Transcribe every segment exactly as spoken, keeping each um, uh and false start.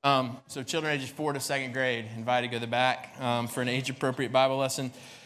Um, so children ages four to second grade, invited to go to the back um, for an age-appropriate Bible lesson.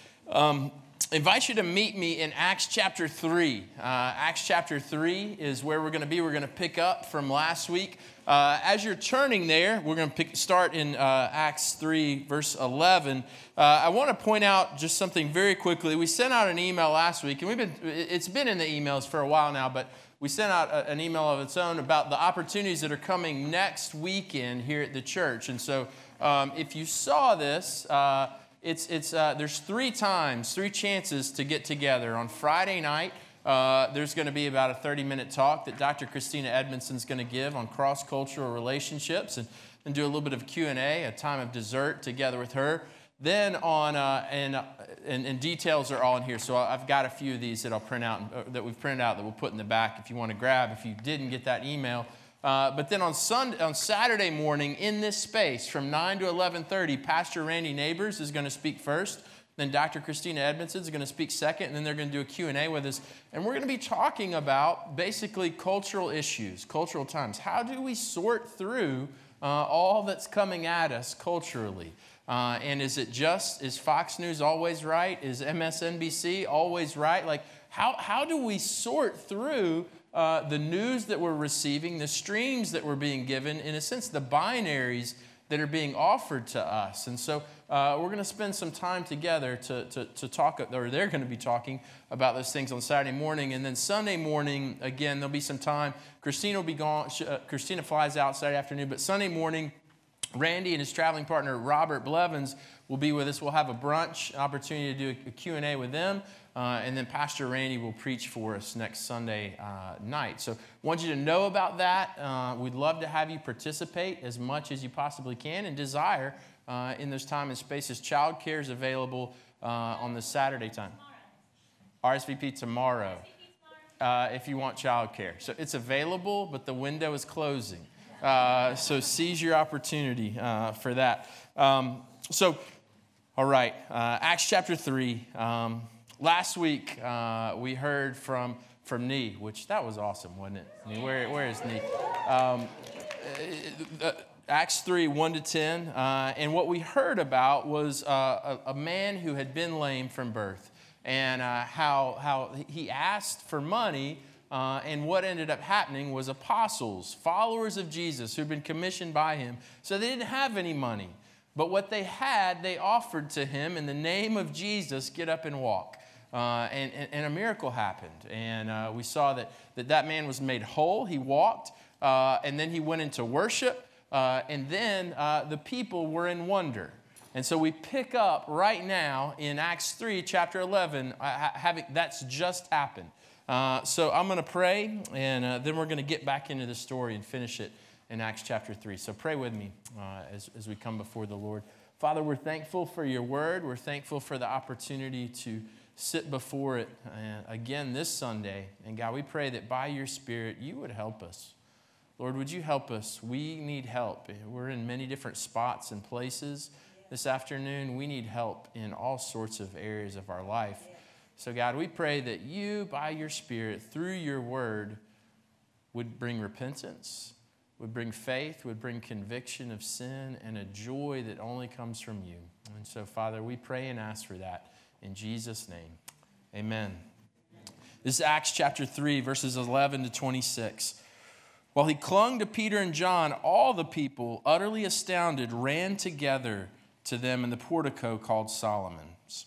Um, invite you to meet me in Acts chapter three. Uh, Acts chapter three is where we're going to be. We're going to pick up from last week. Uh, as you're turning there, we're going to pick, start in uh, Acts three, verse eleven. Uh, I want to point out just something very quickly. We sent out an email last week, and we've been it's been in the emails for a while now, but we sent out a, an email of its own about the opportunities that are coming next weekend here at the church. And so um, if you saw this, uh, it's it's uh, there's three times, three chances to get together. On Friday night, uh, there's going to be about a thirty-minute talk that Doctor Christina Edmondson is going to give on cross-cultural relationships, and, and do a little bit of Q and A, a time of dessert together with her. Then on, uh, and, and, and details are all in here. So I've got a few of these that I'll print out, uh, that we've printed out that we'll put in the back if you want to grab, if you didn't get that email. Uh, but then on Sunday, on Saturday morning in this space from nine to eleven thirty, Pastor Randy Neighbors is going to speak first. Then Doctor Christina Edmondson is going to speak second. And then they're going to do a Q and A with us. And we're going to be talking about basically cultural issues, cultural times. How do we sort through uh, all that's coming at us culturally? Uh, and is it just, is Fox News always right? Is M S N B C always right? Like, how, how do we sort through uh, the news that we're receiving, the streams that we're being given, in a sense, the binaries that are being offered to us? And so uh, we're going to spend some time together to, to, to talk, or they're going to be talking about those things on Saturday morning. And then Sunday morning, again, there'll be some time. Christina will be gone. Uh, Christina flies out Saturday afternoon, but Sunday morning, Randy and his traveling partner, Robert Blevins, will be with us. We'll have a brunch, an opportunity to do a Q and A with them. Uh, and then Pastor Randy will preach for us next Sunday uh, night. So I want you to know about that. Uh, we'd love to have you participate as much as you possibly can and desire uh, in those time and spaces. Child care is available uh, on the Saturday time. R S V P tomorrow uh, if you want child care. So it's available, but the window is closing. Uh, so seize your opportunity uh, for that. Um, so, all right, uh, Acts chapter three. Um, last week uh, we heard from from Nee, which that was awesome, wasn't it? Nee, where where is Nee? Um, uh, Acts three, one to ten. Uh, and what we heard about was uh, a, a man who had been lame from birth, and uh, how how he asked for money. Uh, and what ended up happening was apostles, followers of Jesus who'd been commissioned by him. So they didn't have any money. But what they had, they offered to him in the name of Jesus, get up and walk. Uh, and, and, and a miracle happened. And uh, we saw that, that that man was made whole. He walked. Uh, and then he went into worship. Uh, and then uh, the people were in wonder. And so we pick up right now in Acts three, chapter eleven, uh, having, that's just happened. Uh, so I'm going to pray, and uh, then we're going to get back into the story and finish it in Acts chapter three. So pray with me uh, as, as we come before the Lord. Father, we're thankful for your word. We're thankful for the opportunity to sit before it uh, again this Sunday. And God, we pray that by your Spirit, you would help us. Lord, would you help us? We need help. We're in many different spots and places this afternoon. We need help in all sorts of areas of our life. So God, we pray that you, by your Spirit, through your word, would bring repentance, would bring faith, would bring conviction of sin, and a joy that only comes from you. And so, Father, we pray and ask for that in Jesus' name. Amen. This is Acts chapter three, verses eleven to twenty-six. While he clung to Peter and John, all the people, utterly astounded, ran together to them in the portico called Solomon's.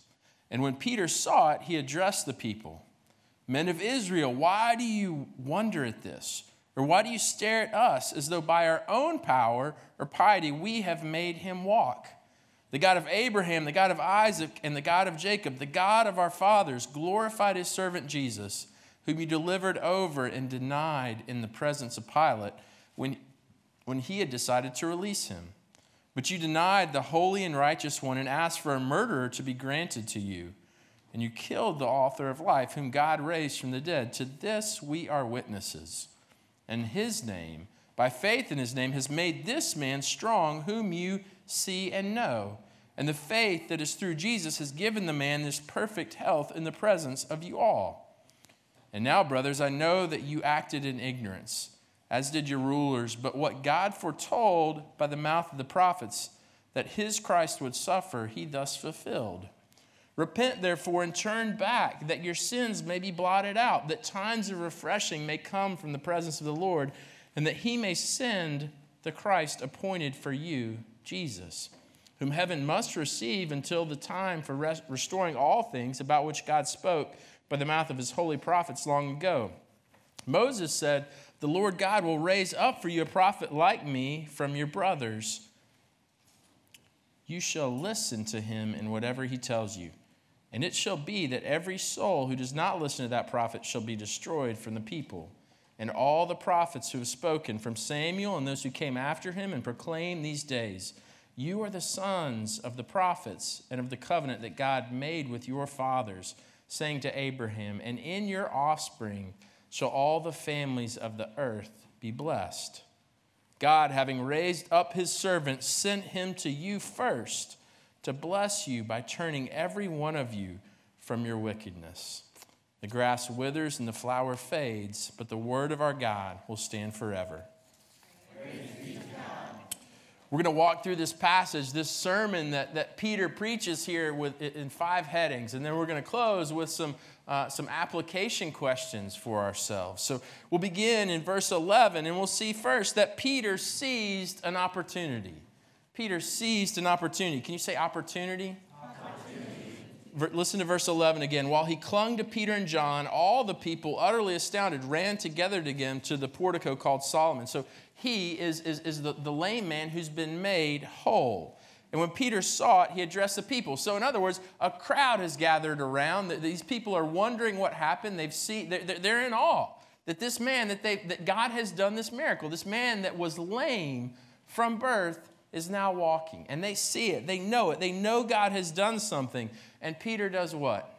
And when Peter saw it, he addressed the people. Men of Israel, why do you wonder at this? Or why do you stare at us as though by our own power or piety we have made him walk? The God of Abraham, the God of Isaac, and the God of Jacob, the God of our fathers, glorified his servant Jesus, whom you delivered over and denied in the presence of Pilate when, when he had decided to release him. But you denied the holy and righteous one and asked for a murderer to be granted to you. And you killed the author of life, whom God raised from the dead. To this we are witnesses. And his name, by faith in his name, has made this man strong, whom you see and know. And the faith that is through Jesus has given the man this perfect health in the presence of you all. And now, brothers, I know that you acted in ignorance, as did your rulers. But what God foretold by the mouth of the prophets, that his Christ would suffer, he thus fulfilled. Repent, therefore, and turn back, that your sins may be blotted out, that times of refreshing may come from the presence of the Lord, and that he may send the Christ appointed for you, Jesus, whom heaven must receive until the time for rest, restoring all things, about which God spoke by the mouth of his holy prophets long ago. Moses said, the Lord God will raise up for you a prophet like me from your brothers. You shall listen to him in whatever he tells you. And it shall be that every soul who does not listen to that prophet shall be destroyed from the people. And all the prophets who have spoken, from Samuel and those who came after him, and proclaim these days, you are the sons of the prophets and of the covenant that God made with your fathers, saying to Abraham, and in your offspring shall all the families of the earth be blessed. God, having raised up his servant, sent him to you first, to bless you by turning every one of you from your wickedness. The grass withers and the flower fades, but the word of our God will stand forever. Praise be to God. We're going to walk through this passage, this sermon that, that Peter preaches here with, in five headings, and then we're going to close with some, uh, some application questions for ourselves. So we'll begin in verse eleven, and we'll see first that Peter seized an opportunity. Peter seized an opportunity. Can you say opportunity? Opportunity. Listen to verse eleven again. While he clung to Peter and John, all the people, utterly astounded, ran together to him to the portico called Solomon. So he is, is, is the, the lame man who's been made whole. And when Peter saw it, he addressed the people. So in other words, a crowd has gathered around. These people are wondering what happened. They've seen, they're, they're in awe that this man, that, they, that God has done this miracle. This man that was lame from birth is now walking. And they see it. They know it. They know God has done something. And Peter does what?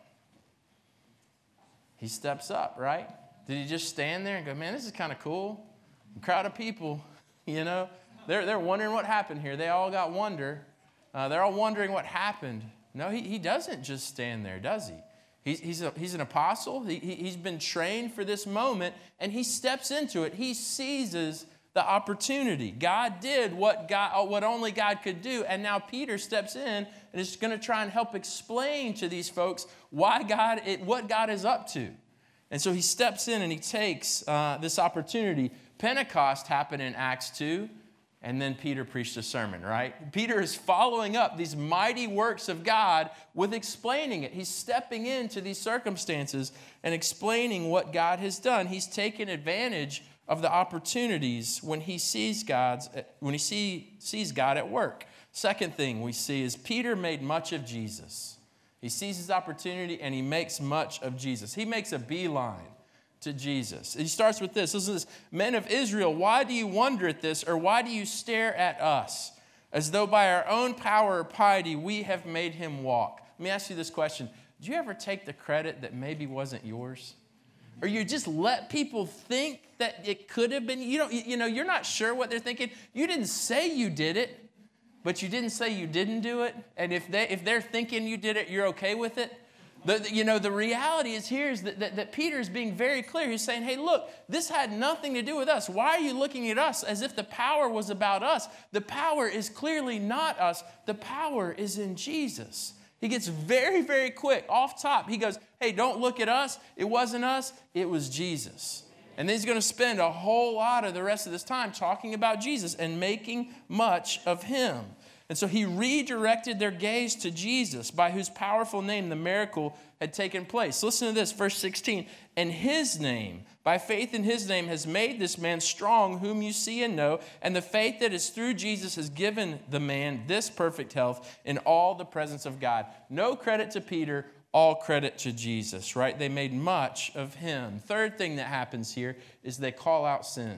He steps up, right? Did he just stand there and go, man, this is kind of cool? A crowd of people, you know, they're, they're wondering what happened here. They all got wonder. Uh, they're all wondering what happened. No, he, he doesn't just stand there, does he? He's, he's, a, he's an apostle. He, he, he's been trained for this moment, and he steps into it. He seizes the opportunity. God did what God, what only God could do, and now Peter steps in and is going to try and help explain to these folks why God, it, what God is up to. And so he steps in and he takes uh, this opportunity. Pentecost happened in Acts two, and then Peter preached a sermon, right? Peter is following up these mighty works of God with explaining it. He's stepping into these circumstances and explaining what God has done. He's taken advantage of the opportunities when he sees God's when he see, sees God at work. Second thing we see is Peter made much of Jesus. He sees his opportunity and he makes much of Jesus. He makes a beeline to Jesus. He starts with this. Listen to this. Men of Israel, why do you wonder at this, or why do you stare at us, as though by our own power or piety we have made him walk? Let me ask you this question. Do you ever take the credit that maybe wasn't yours? Or you just let people think that it could have been, you don't, you know, you're not sure what they're thinking. You didn't say you did it, but you didn't say you didn't do it. And if, they, if they're thinking you did it, you're okay with it. The, the, you know, the reality is here is that, that, that Peter is being very clear. He's saying, hey, look, this had nothing to do with us. Why are you looking at us as if the power was about us? The power is clearly not us. The power is in Jesus. He gets very, very quick off top. He goes, hey, don't look at us. It wasn't us. It was Jesus. And then he's going to spend a whole lot of the rest of this time talking about Jesus and making much of him. And so he redirected their gaze to Jesus, by whose powerful name the miracle had taken place. Listen to this, verse sixteen. And his name, by faith in his name, has made this man strong, whom you see and know. And the faith that is through Jesus has given the man this perfect health in all the presence of God. No credit to Peter, all credit to Jesus, right? They made much of him. Third thing that happens here is they call out sin.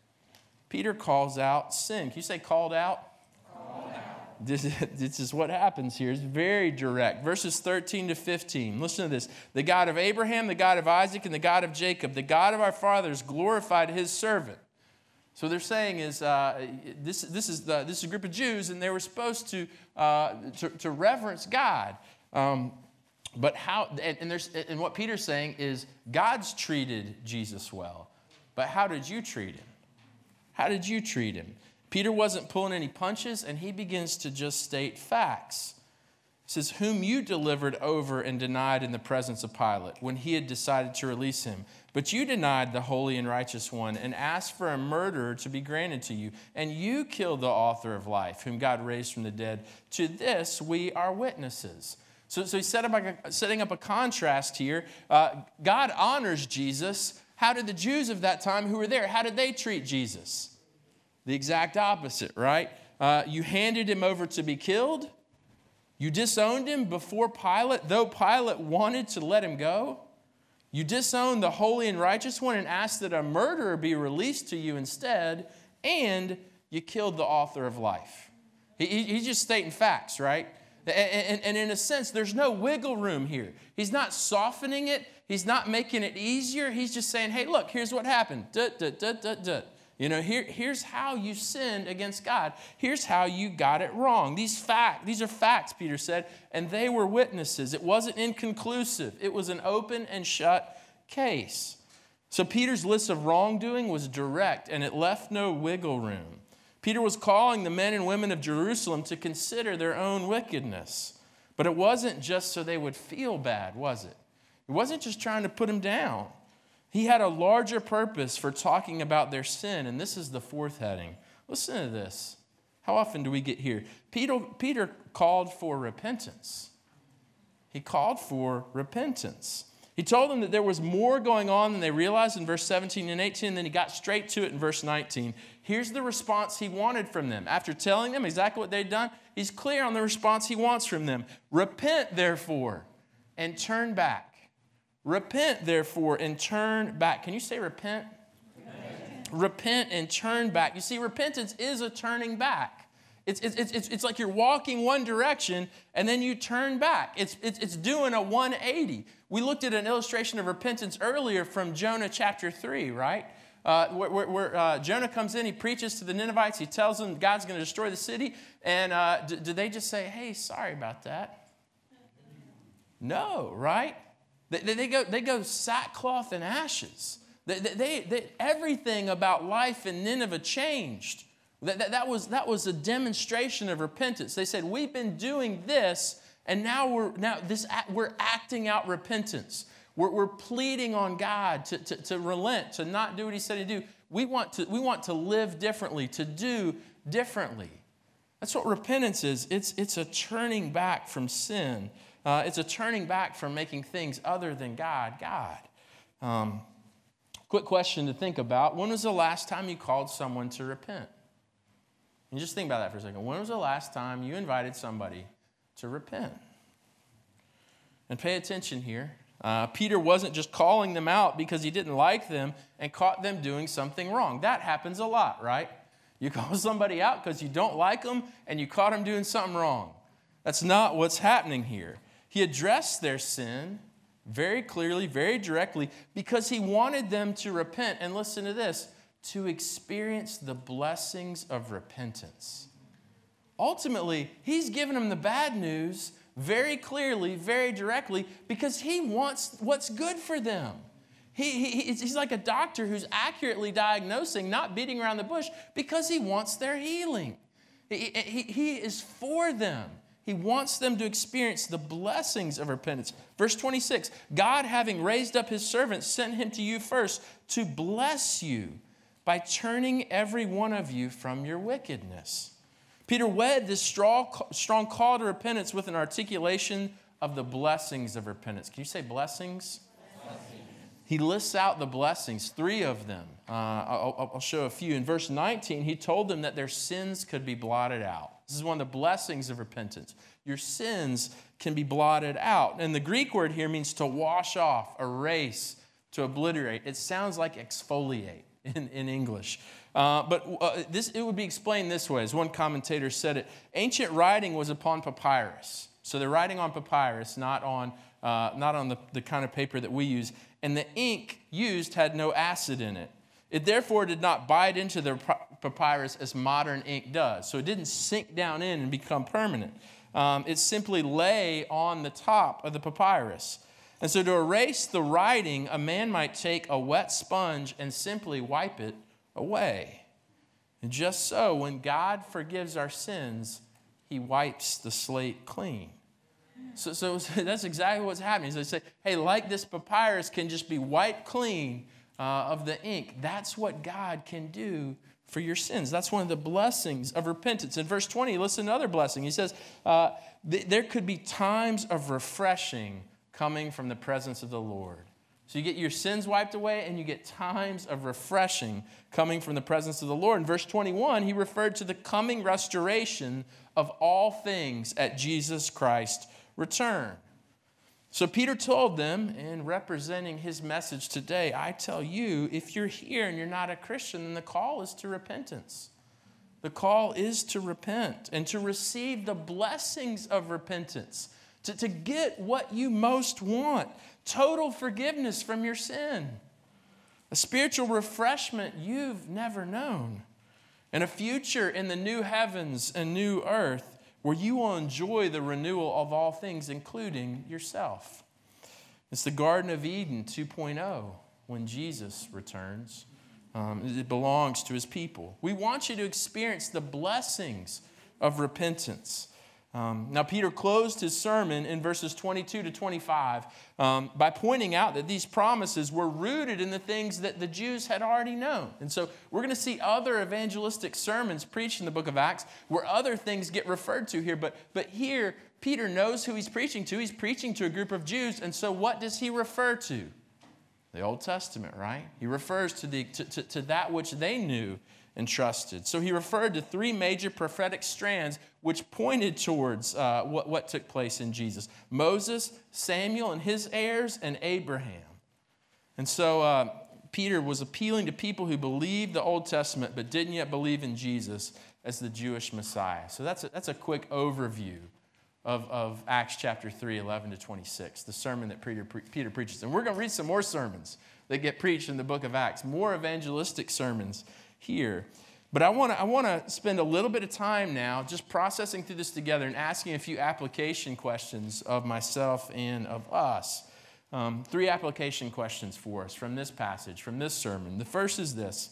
Peter calls out sin. Can you say called out? This, this is what happens here. It's very direct. Verses thirteen to fifteen. Listen to this. The God of Abraham, the God of Isaac, and the God of Jacob, the God of our fathers, glorified his servant. So they're saying is uh, this, this, is the, this is a group of Jews, and they were supposed to, uh, to, to reverence God. Um, but how, and, and, there's, and what Peter's saying is God's treated Jesus well. But how did you treat him? How did you treat him? Peter wasn't pulling any punches, and he begins to just state facts. He says, whom you delivered over and denied in the presence of Pilate when he had decided to release him. But you denied the holy and righteous one and asked for a murderer to be granted to you. And you killed the author of life, whom God raised from the dead. To this we are witnesses. So, so he's set up a, setting up a contrast here. Uh, God honors Jesus. How did the Jews of that time who were there, how did they treat Jesus? The exact opposite, right? Uh, you handed him over to be killed. You disowned him before Pilate, though Pilate wanted to let him go. You disowned the holy and righteous one and asked that a murderer be released to you instead, and you killed the author of life. He, he, he's just stating facts, right? And, and, and in a sense, there's no wiggle room here. He's not softening it. He's not making it easier. He's just saying, hey, look, here's what happened. Duh, duh, duh, duh, duh. You know, here, here's how you sinned against God. Here's how you got it wrong. These fact, these are facts, Peter said, and they were witnesses. It wasn't inconclusive. It was an open and shut case. So Peter's list of wrongdoing was direct, and it left no wiggle room. Peter was calling the men and women of Jerusalem to consider their own wickedness. But it wasn't just so they would feel bad, was it? It wasn't just trying to put them down. He had a larger purpose for talking about their sin, and this is the fourth heading. Listen to this. How often do we get here? Peter, Peter called for repentance. He called for repentance. He told them that there was more going on than they realized in verse seventeen and eighteen, and then he got straight to it in verse nineteen. Here's the response he wanted from them. After telling them exactly what they'd done, he's clear on the response he wants from them. Repent, therefore, and turn back. Repent, therefore, and turn back. Can you say repent? Repent, repent and turn back. You see, repentance is a turning back. It's, it's, it's, it's like you're walking one direction and then you turn back. It's, it's, it's doing a one eighty. We looked at an illustration of repentance earlier from Jonah chapter three, right? Uh, where where, where uh, Jonah comes in, he preaches to the Ninevites, he tells them God's going to destroy the city. And uh, do, do they just say, hey, sorry about that? No, right? They, they, go, they go sackcloth and ashes. They, they, they, everything about life in Nineveh changed. That, that, that, was, that was a demonstration of repentance. They said, we've been doing this, and now we're, now this, we're acting out repentance. We're, we're pleading on God to, to, to relent, to not do what he said to do. We want to, we want to live differently, to do differently. That's what repentance is. It's, it's a turning back from sin. Uh, it's a turning back from making things other than God, God. Um, quick question to think about. When was the last time you called someone to repent? And just think about that for a second. When was the last time you invited somebody to repent? And pay attention here. Uh, Peter wasn't just calling them out because he didn't like them and caught them doing something wrong. That happens a lot, right? You call somebody out because you don't like them and you caught them doing something wrong. That's not what's happening here. He addressed their sin very clearly, very directly, because he wanted them to repent. And listen to this, to experience the blessings of repentance. Ultimately, he's given them the bad news very clearly, very directly, because he wants what's good for them. He, he, he's like a doctor who's accurately diagnosing, not beating around the bush, because he wants their healing. He, he, he is for them. He wants them to experience the blessings of repentance. Verse twenty-six, God, having raised up his servant, sent him to you first to bless you by turning every one of you from your wickedness. Peter wed this strong, strong call to repentance with an articulation of the blessings of repentance. Can you say blessings? Blessings. He lists out the blessings, three of them. Uh, I'll, I'll show a few. In verse nineteen, he told them that their sins could be blotted out. This is one of the blessings of repentance. Your sins can be blotted out. And the Greek word here means to wash off, erase, to obliterate. It sounds like exfoliate in, in English. Uh, but uh, this it would be explained this way, as one commentator said it. Ancient writing was upon papyrus. So they're writing on papyrus, not on, uh, not on the, the kind of paper that we use. And the ink used had no acid in it. It therefore did not bite into the papyrus as modern ink does. So it didn't sink down in and become permanent. Um, it simply lay on the top of the papyrus. And so to erase the writing, a man might take a wet sponge and simply wipe it away. And just so, when God forgives our sins, he wipes the slate clean. So, so, so that's exactly what's happening. So they say, hey, like this papyrus can just be wiped clean uh, of the ink. That's what God can do for your sins. That's one of the blessings of repentance. In verse twenty, listen to another blessing. He says, uh, th- there could be times of refreshing coming from the presence of the Lord. So you get your sins wiped away and you get times of refreshing coming from the presence of the Lord. In verse twenty-one, he referred to the coming restoration of all things at Jesus Christ's return. So Peter told them, in representing his message today, I tell you, if you're here and you're not a Christian, then the call is to repentance. The call is to repent and to receive the blessings of repentance, to, to get what you most want, total forgiveness from your sin, a spiritual refreshment you've never known, and a future in the new heavens and new earth where you will enjoy the renewal of all things, including yourself. It's the Garden of Eden two point oh when Jesus returns. Um, it belongs to his people. We want you to experience the blessings of repentance. Um, now, Peter closed his sermon in verses twenty-two to twenty-five um, by pointing out that these promises were rooted in the things that the Jews had already known. And so we're going to see other evangelistic sermons preached in the book of Acts where other things get referred to here. But, but here, Peter knows who he's preaching to. He's preaching to a group of Jews. And so what does he refer to? The Old Testament, right? He refers to, the, to, to, to that which they knew and trusted. So he referred to three major prophetic strands which pointed towards uh, what, what took place in Jesus. Moses, Samuel and his heirs, and Abraham. And so uh, Peter was appealing to people who believed the Old Testament but didn't yet believe in Jesus as the Jewish Messiah. So that's a, that's a quick overview of, of Acts chapter three, eleven to twenty-six, the sermon that Peter, Peter preaches. And we're going to read some more sermons that get preached in the book of Acts, more evangelistic sermons here. But I want to I want to spend a little bit of time now just processing through this together and asking a few application questions of myself and of us. Um, three application questions for us from this passage, from this sermon. The first is this: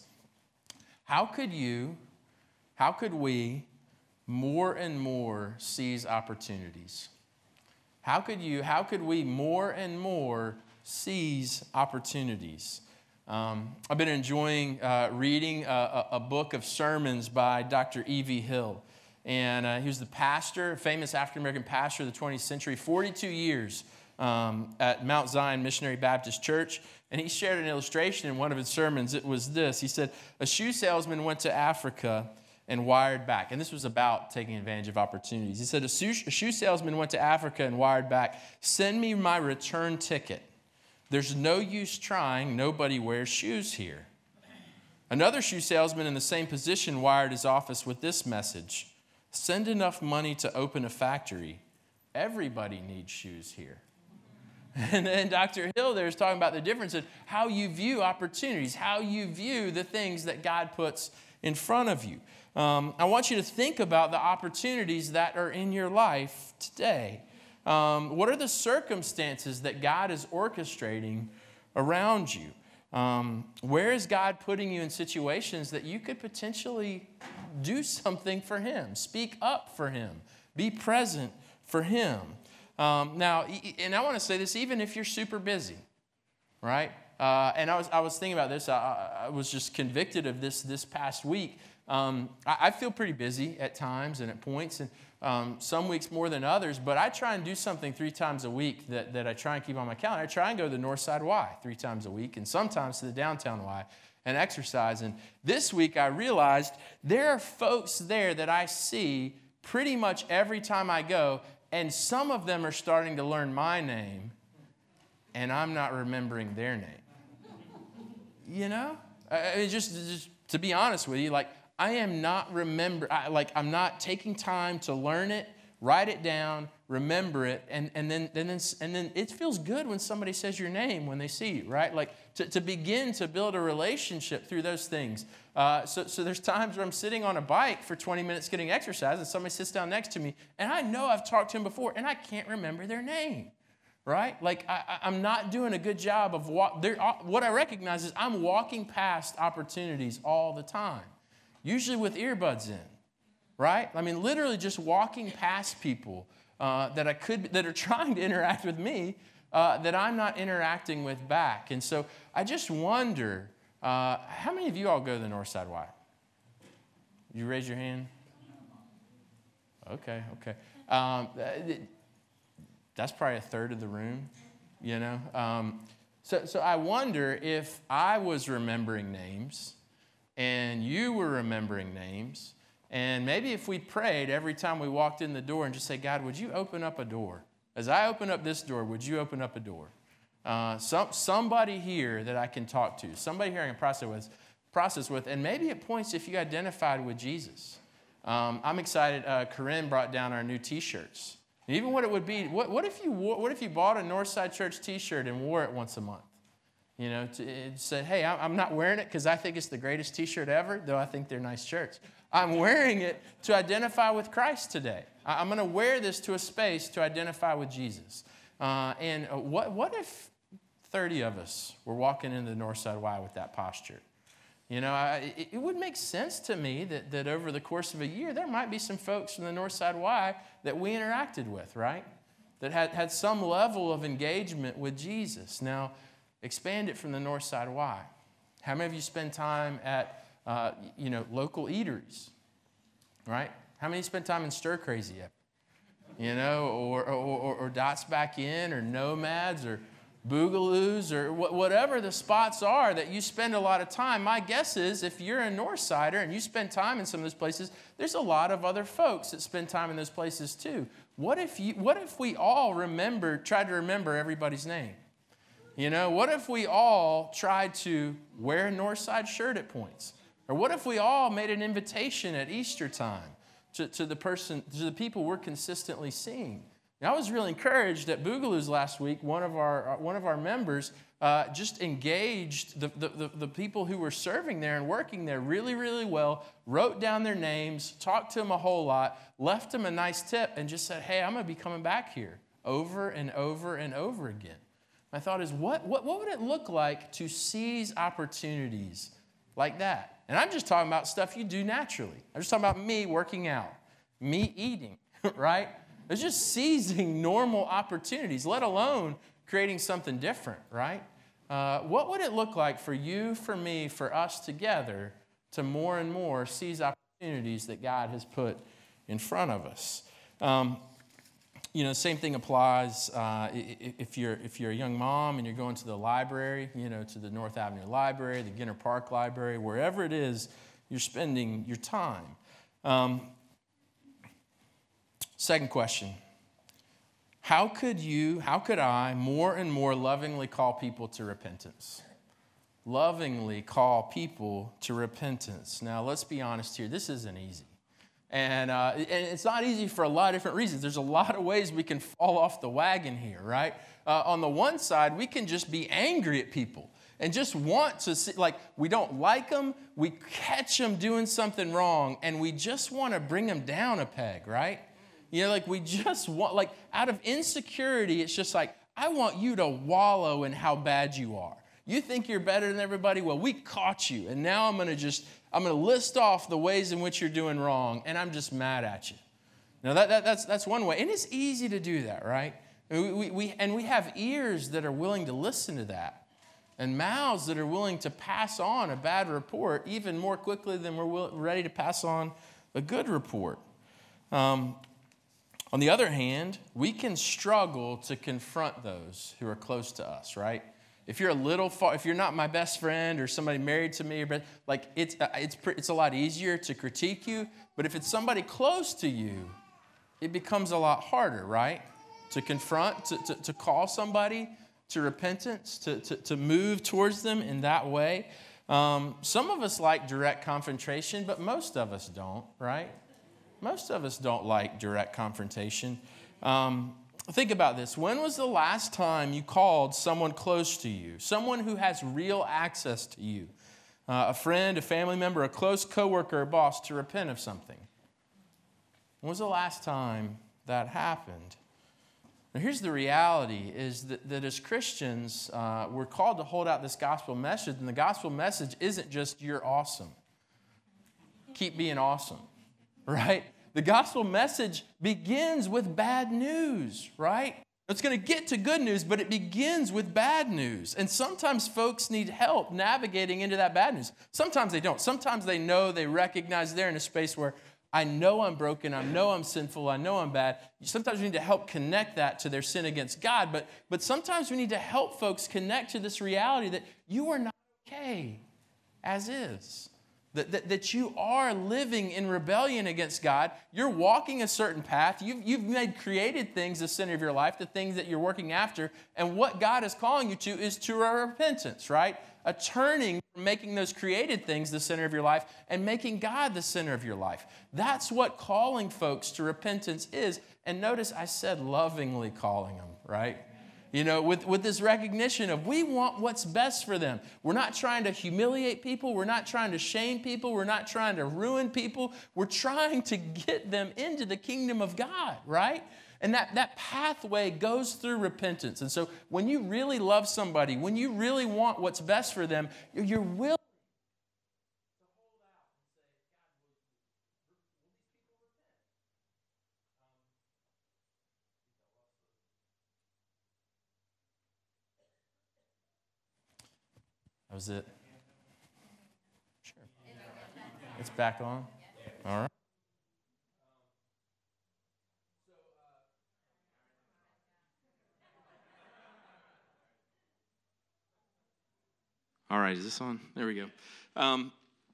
How could you, how could we more and more seize opportunities? How could you, how could we more and more seize opportunities? Um, I've been enjoying uh, reading a, a book of sermons by Doctor E V Hill. And uh, he was the pastor, famous African-American pastor of the twentieth century, forty-two years um, at Mount Zion Missionary Baptist Church. And he shared an illustration in one of his sermons. It was this. He said, a shoe salesman went to Africa and wired back. And this was about taking advantage of opportunities. He said, a shoe, a shoe salesman went to Africa and wired back, send me my return ticket. There's no use trying. Nobody wears shoes here. Another shoe salesman in the same position wired his office with this message: send enough money to open a factory. Everybody needs shoes here. And then Doctor Hill there is talking about the difference in how you view opportunities, how you view the things that God puts in front of you. Um, I want you to think about the opportunities that are in your life today. Um, what are the circumstances that God is orchestrating around you? Um, where is God putting you in situations that you could potentially do something for Him, speak up for Him, be present for Him? Um, now, and I want to say this, even if you're super busy, right? Uh, and I was I was thinking about this. I, I was just convicted of this this past week. Um, I, I feel pretty busy at times and at points, and um, some weeks more than others. But I try and do something three times a week that, that I try and keep on my calendar. I try and go to the North Side Y three times a week, and sometimes to the Downtown Y and exercise. And this week I realized there are folks there that I see pretty much every time I go, and some of them are starting to learn my name, and I'm not remembering their name. You know, I mean, just, just to be honest with you, like I am not remember, I, like I'm not taking time to learn it, write it down, remember it, and, and then and then and then it feels good when somebody says your name when they see you, right? Like to, to begin to build a relationship through those things. Uh, so so there's times where I'm sitting on a bike for twenty minutes getting exercise, and somebody sits down next to me, and I know I've talked to him before, and I can't remember their name. Right? Like, I, I'm not doing a good job of walk. There, what I recognize is I'm walking past opportunities all the time. usually with earbuds in, right? I mean, literally just walking past people uh, that I could, that are trying to interact with me, uh, that I'm not interacting with back. And so I just wonder, uh, how many of you all go to the Northside Y? You raise your hand? Okay, okay. Um, that's probably a third of the room, you know. Um, so, so I wonder if I was remembering names and you were remembering names, and maybe if we prayed every time we walked in the door and just say, God, would you open up a door? As I open up this door, would you open up a door? Uh, some, somebody here that I can talk to, somebody here I can process with, process with, and maybe it points if you identified with Jesus. Um, I'm excited. Uh, Corinne brought down our new T-shirts. And even what it would be, what, what if you wore, what if you bought a Northside Church T-shirt and wore it once a month? You know, to, it said, hey, I'm not wearing it because I think it's the greatest T-shirt ever, though I think they're nice shirts. I'm wearing it to identify with Christ today. I, I'm going to wear this to a space to identify with Jesus. Uh, and what, what if thirty of us were walking into the Northside Y with that posture? You know, I, it, it would make sense to me that, that over the course of a year, there might be some folks from the Northside Y that we interacted with, right? That had, had some level of engagement with Jesus. Now, expand it from the Northside Y. How many of you spend time at, uh, you know, local eateries, right? How many spend time in Stir Crazy, you know, or, or, or, or Dots Back In, or Nomads, or Boogaloos, or whatever the spots are that you spend a lot of time. My guess is if you're a Northsider and you spend time in some of those places, there's a lot of other folks that spend time in those places too. What if you, what if we all remember, tried to remember everybody's name? You know, what if we all tried to wear a Northside shirt at points? Or what if we all made an invitation at Easter time to, to the person, to the people we're consistently seeing? Now, I was really encouraged at Boogaloos last week. One of our one of our members uh, just engaged the, the, the, the people who were serving there and working there really, really well, wrote down their names, talked to them a whole lot, left them a nice tip, and just said, hey, I'm going to be coming back here over and over and over again. My thought is, what, what, what would it look like to seize opportunities like that? And I'm just talking about stuff you do naturally. I'm just talking about me working out, me eating, right? It's just seizing normal opportunities, let alone creating something different, right? Uh, what would it look like for you, for me, for us together to more and more seize opportunities that God has put in front of us? Um, you know, same thing applies uh, if you're if you're a young mom and you're going to the library, you know, to the North Avenue Library, the Ginter Park Library, wherever it is you're spending your time. Um, Second question, how could you, how could I more and more lovingly call people to repentance? Lovingly call people to repentance. Now, let's be honest here, this isn't easy. And, uh, and it's not easy for a lot of different reasons. There's a lot of ways we can fall off the wagon here, right? Uh, on the one side, we can just be angry at people and just want to see, like, we don't like them, we catch them doing something wrong, and we just want to bring them down a peg, right? You know, like we just want, like out of insecurity, it's just like, I want you to wallow in how bad you are. You think you're better than everybody? Well, we caught you. And now I'm going to just, I'm going to list off the ways in which you're doing wrong. And I'm just mad at you. Now that, that that's, that's one way. And it's easy to do that, right? We, we, we, and we have ears that are willing to listen to that. And mouths that are willing to pass on a bad report even more quickly than we're will, ready to pass on a good report. Um, On the other hand, we can struggle to confront those who are close to us, right? If you're a little far, if you're not my best friend or somebody married to me, or like it's it's it's a lot easier to critique you. But if it's somebody close to you, it becomes a lot harder, right? To confront, to to, to call somebody to repentance, to, to to move towards them in that way. Um, some of us like direct confrontation, but most of us don't, right? Most of us don't like direct confrontation. Um, think about this. When was the last time you called someone close to you, someone who has real access to you, uh, a friend, a family member, a close coworker, or boss, to repent of something? When was the last time that happened? Now, here's the reality, is that, that as Christians, uh, we're called to hold out this gospel message, and the gospel message isn't just, you're awesome. keep being awesome, right? The gospel message begins with bad news, right? It's going to get to good news, but it begins with bad news. And sometimes folks need help navigating into that bad news. Sometimes they don't. Sometimes they know, they recognize they're in a space where I know I'm broken, I know I'm sinful, I know I'm bad. Sometimes we need to help connect that to their sin against God, but, but sometimes we need to help folks connect to this reality that you are not okay as is. That, that, that you are living in rebellion against God. You're walking a certain path. You've, you've made created things the center of your life, the things that you're working after. And what God is calling you to is to a repentance, right? A turning from making those created things the center of your life and making God the center of your life. That's what calling folks to repentance is. And notice I said lovingly calling them, right? You know, with, with this recognition of we want what's best for them. We're not trying to humiliate people. We're not trying to shame people. We're not trying to ruin people. We're trying to get them into the kingdom of God, right? And that, that pathway goes through repentance. And so when you really love somebody, when you really want what's best for them, you're, you're willing. That was it. Sure. It's back on? All right. All right, is this on? There we go. Um,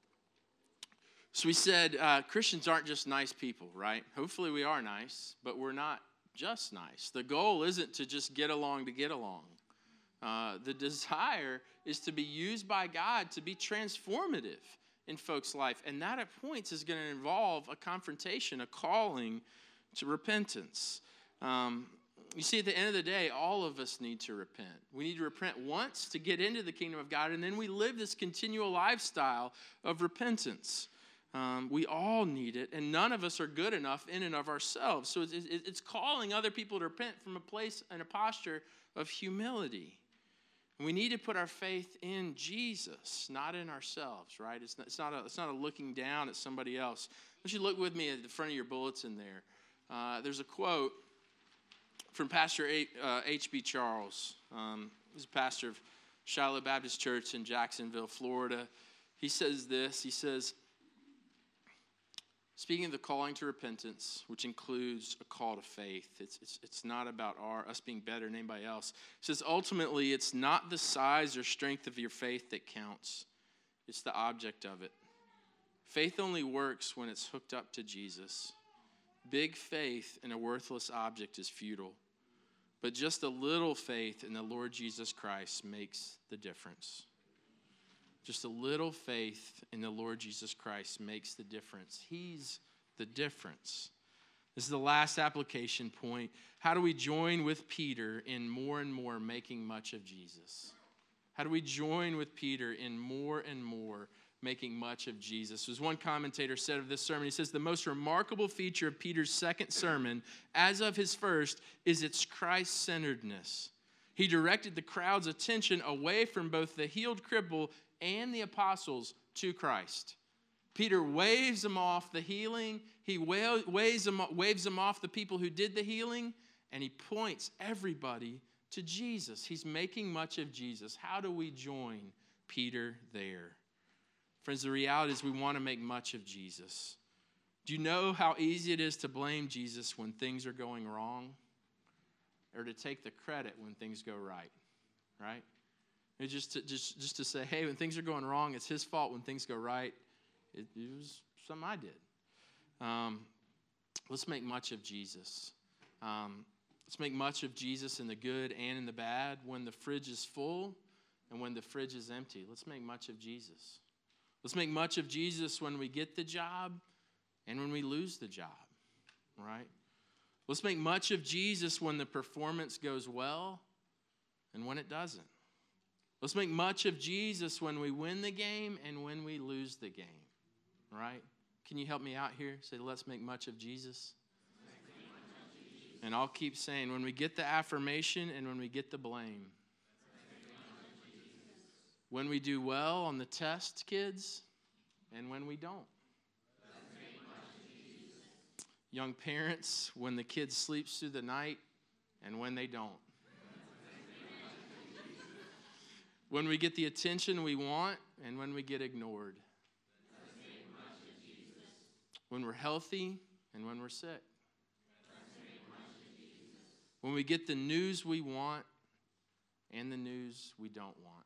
so we said uh, Christians aren't just nice people, right? Hopefully we are nice, but we're not just nice. The goal isn't to just get along to get along. Uh, the desire is to be used by God to be transformative in folks' life. And that at points is going to involve a confrontation, a calling to repentance. Um, you see, at the end of the day, all of us need to repent. We need to repent once to get into the kingdom of God, and then we live this continual lifestyle of repentance. Um, we all need it, and none of us are good enough in and of ourselves. So it's, it's calling other people to repent from a place and a posture of humility. We need to put our faith in Jesus, not in ourselves, right? It's not, it's not, a, it's not a looking down at somebody else. I want you to look with me at the front of your bulletin there. Uh, there's a quote from Pastor H B Charles. Um, he's a pastor of Shiloh Baptist Church in Jacksonville, Florida. He says this, he says, speaking of the calling to repentance, which includes a call to faith, it's, it's, it's not about our us being better than anybody else. It says, ultimately, it's not the size or strength of your faith that counts. It's the object of it. Faith only works when it's hooked up to Jesus. Big faith in a worthless object is futile. But just a little faith in the Lord Jesus Christ makes the difference. Just a little faith in the Lord Jesus Christ makes the difference. He's the difference. This is the last application point. How do we join with Peter in more and more making much of Jesus? How do we join with Peter in more and more making much of Jesus? As one commentator said of this sermon, he says, the most remarkable feature of Peter's second sermon, as of his first, is its Christ-centeredness. He directed the crowd's attention away from both the healed cripple and the apostles to Christ. Peter waves them off the healing. He waves them, waves them off the people who did the healing, and he points everybody to Jesus. He's making much of Jesus. How do we join Peter there? Friends, the reality is we want to make much of Jesus. Do you know how easy it is to blame Jesus when things are going wrong, or to take the credit when things go right, right? It's just to, just, just to say, hey, when things are going wrong, it's his fault. When things go right, it, it was something I did. Um, let's make much of Jesus. Um, let's make much of Jesus in the good and in the bad. When the fridge is full and when the fridge is empty, let's make much of Jesus. Let's make much of Jesus when we get the job and when we lose the job, right? Let's make much of Jesus when the performance goes well and when it doesn't. Let's make much of Jesus when we win the game and when we lose the game, right? Can you help me out here? Say, let's make much of Jesus. And I'll keep saying, when we get the affirmation and when we get the blame. When we do well on the test, kids, and when we don't. young parents, when the kid sleeps through the night and when they don't. When we get the attention we want and when we get ignored. When we're healthy and when we're sick. When we get the news we want and the news we don't want.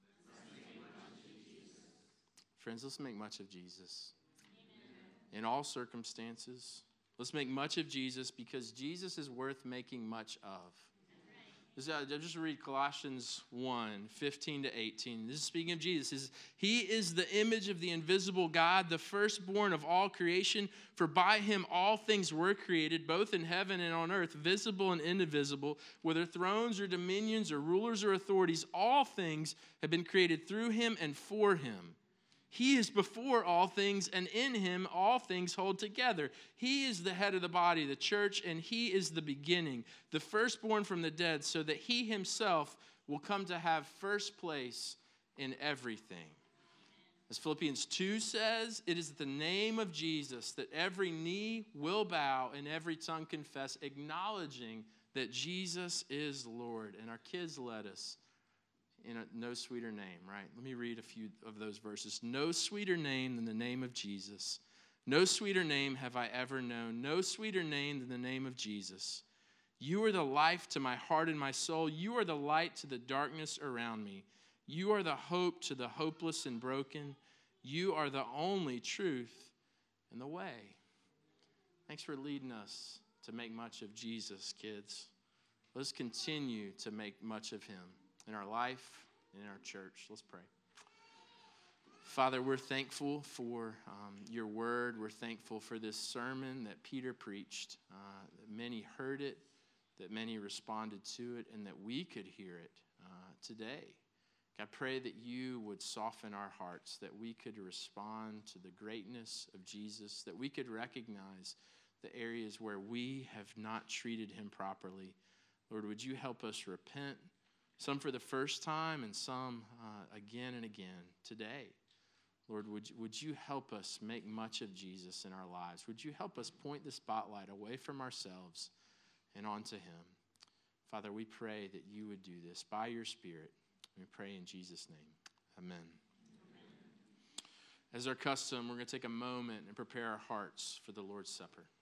Friends, let's make much of Jesus. In all circumstances, let's make much of Jesus because Jesus is worth making much of. I'll just read Colossians one, fifteen to eighteen. This is speaking of Jesus. It says, He is the image of the invisible God, the firstborn of all creation. For by him all things were created, both in heaven and on earth, visible and invisible, whether thrones or dominions or rulers or authorities. All things have been created through him and for him. He is before all things, and in him all things hold together. He is the head of the body, the church, and he is the beginning, the firstborn from the dead, so that he himself will come to have first place in everything. As Philippians two says, it is at the name of Jesus that every knee will bow and every tongue confess, acknowledging that Jesus is Lord. And our kids led us in a no sweeter name, right? Let me read a few of those verses. No sweeter name than the name of Jesus. No sweeter name have I ever known. No sweeter name than the name of Jesus. You are the life to my heart and my soul. You are the light to the darkness around me. You are the hope to the hopeless and broken. You are the only truth and the way. Thanks for leading us to make much of Jesus, kids. Let's continue to make much of him in our life and in our church. Let's pray. Father, we're thankful for um, your word. We're thankful for this sermon that Peter preached. Uh, that many heard it, that many responded to it, and that we could hear it uh, today. I pray that you would soften our hearts, that we could respond to the greatness of Jesus, that we could recognize the areas where we have not treated him properly. Lord, would you help us repent? Some for the first time and some uh, again and again today. Lord, would you, would you help us make much of Jesus in our lives? Would you help us point the spotlight away from ourselves and onto him? Father, we pray that you would do this by your Spirit. We pray in Jesus' name. Amen. Amen. As our custom, we're going to take a moment and prepare our hearts for the Lord's Supper.